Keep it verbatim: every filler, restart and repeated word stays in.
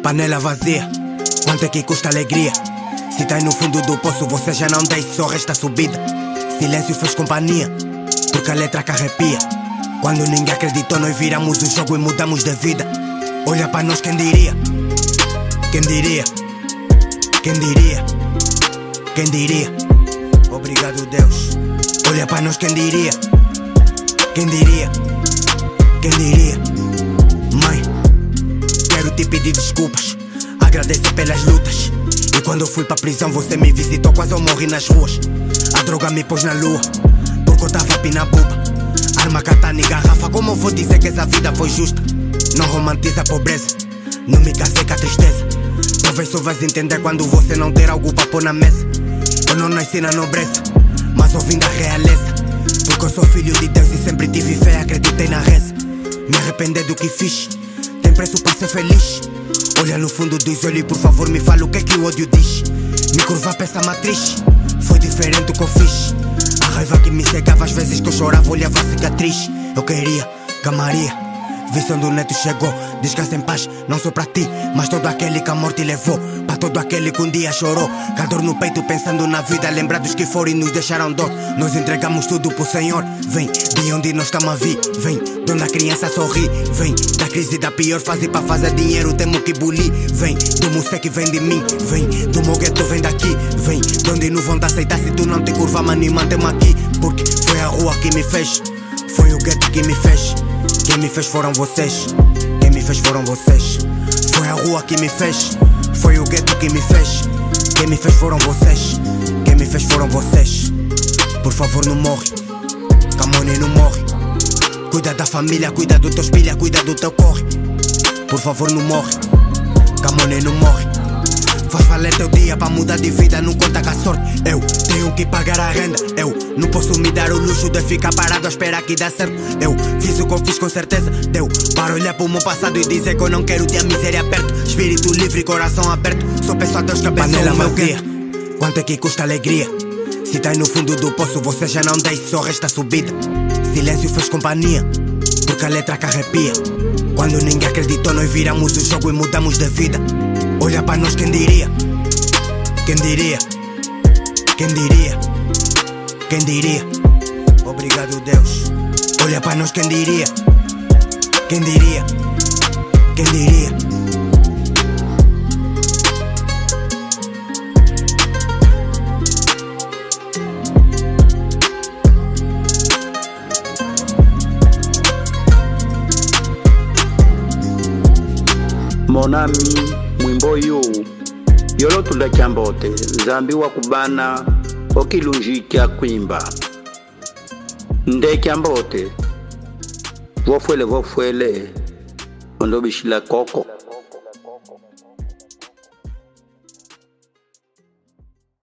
Panela vazia, quanto é que custa alegria? Se tá aí no fundo do poço, você já não desce, só resta subida. Silêncio fez companhia, porque a letra que arrepia. Quando ninguém acreditou, nós viramos o jogo e mudamos de vida. Olha pra nós, quem diria? Quem diria? Quem diria? Quem diria? Obrigado, Deus. Olha pra nós, quem diria? Quem diria? Quem diria? Mãe, quero te pedir desculpas, agradecer pelas lutas. E quando eu fui pra prisão, você me visitou, quase eu morri nas ruas. A droga me pôs na lua, porque eu tava pinabuba. Arma, katana e garrafa, como eu vou dizer que essa vida foi justa? Não romantiza a pobreza, não me casei com a tristeza. Talvez só vais entender quando você não ter algo pra pôr na mesa. Eu não nasci na nobreza, mas eu vim da realeza. Porque eu sou filho de Deus e sempre tive fé, acreditei na reza. Me arrepender do que fiz, tem preço para ser feliz. Olha no fundo dos olhos e por favor me fala o que é que o ódio diz. Me curvar pra essa matriz, foi diferente o que eu fiz. A raiva que me cegava às vezes que eu chorava, olhava a cicatriz. Eu queria que a Maria visão do neto chegou, descansa em paz, não só pra ti, mas todo aquele que a morte levou. Pra todo aquele que um dia chorou, com a dor no peito pensando na vida, lembrar dos que foram e nos deixaram dor. Nós entregamos tudo pro Senhor. Vem de onde nós estamos a vir, vem de onde a criança sorri, vem da crise da pior fase, pra fazer dinheiro temos que bulir. Vem do museu que vem de mim, vem do meu gueto, vem daqui, vem de onde não vão te aceitar se tu não te curvar, mano, e mantém-me aqui. Porque foi a rua que me fez, foi o gueto que me fez. Quem me fez foram vocês, quem me fez foram vocês. Foi a rua que me fez, foi o gueto que me fez. Quem me fez foram vocês, quem me fez foram vocês. Por favor não morre, Camone não morre. Cuida da família, cuida do teu espelho, cuida do teu corre. Por favor não morre, Camone não morre. Faz valer teu dia pra mudar de vida, não conta com a sorte. Eu tenho que pagar a renda, eu não posso me dar o luxo de ficar parado a esperar que dá certo. Eu fiz o que eu fiz com certeza, deu para olhar pro meu passado e dizer que eu não quero ter a miséria perto. Espírito livre, coração aberto, só peço a Deus que abençoe o meu gueto. Quanto é que custa alegria? Se tá aí no fundo do poço, você já não desce, só resta subida. Silêncio fez companhia, porque a letra que arrepia. Quando ninguém acreditou, nós viramos o jogo e mudamos de vida. Olha pra nós, quem diria? Quem diria? Quem diria? Quem diria? Obrigado, Deus. Olha pra nós, quem diria? Quem diria? Quem diria? Monami mwimbo yu yolotula chambote zambi wa kubana okilunjika kwimba nde chambote vofwele vofwele ondobishila koko.